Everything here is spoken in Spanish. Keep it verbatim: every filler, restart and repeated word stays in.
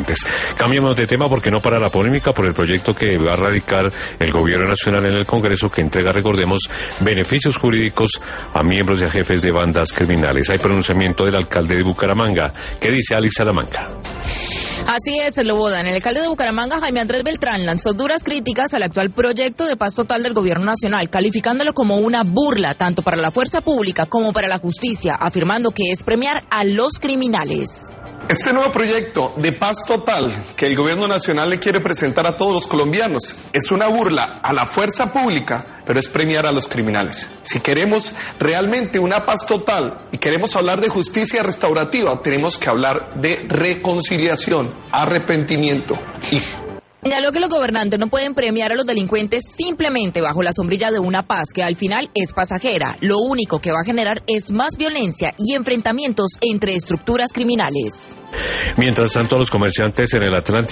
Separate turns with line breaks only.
comerciantes. Cambiamos de tema porque no para la polémica por el proyecto que va a radicar el gobierno nacional en el Congreso, que entrega, recordemos, beneficios jurídicos a miembros y a jefes de bandas criminales. Hay pronunciamiento del alcalde de Bucaramanga. ¿Qué dice Alex Salamanca?
Así es, Lobodan. El alcalde de Bucaramanga, Jaime Andrés Beltrán, lanzó duras críticas al actual proyecto de paz total del gobierno nacional, calificándolo como una burla tanto para la fuerza pública como para la justicia, afirmando que es premiar a los criminales.
Este nuevo proyecto de paz total que el gobierno nacional le quiere presentar a todos los colombianos es una burla a la fuerza pública, pero es premiar a los criminales. Si queremos realmente una paz total y queremos hablar de justicia restaurativa, tenemos que hablar de reconciliación, arrepentimiento y...
Señaló que los gobernantes no pueden premiar a los delincuentes simplemente bajo la sombrilla de una paz que al final es pasajera. Lo único que va a generar es más violencia y enfrentamientos entre estructuras criminales.
Mientras tanto, los comerciantes en el Atlántico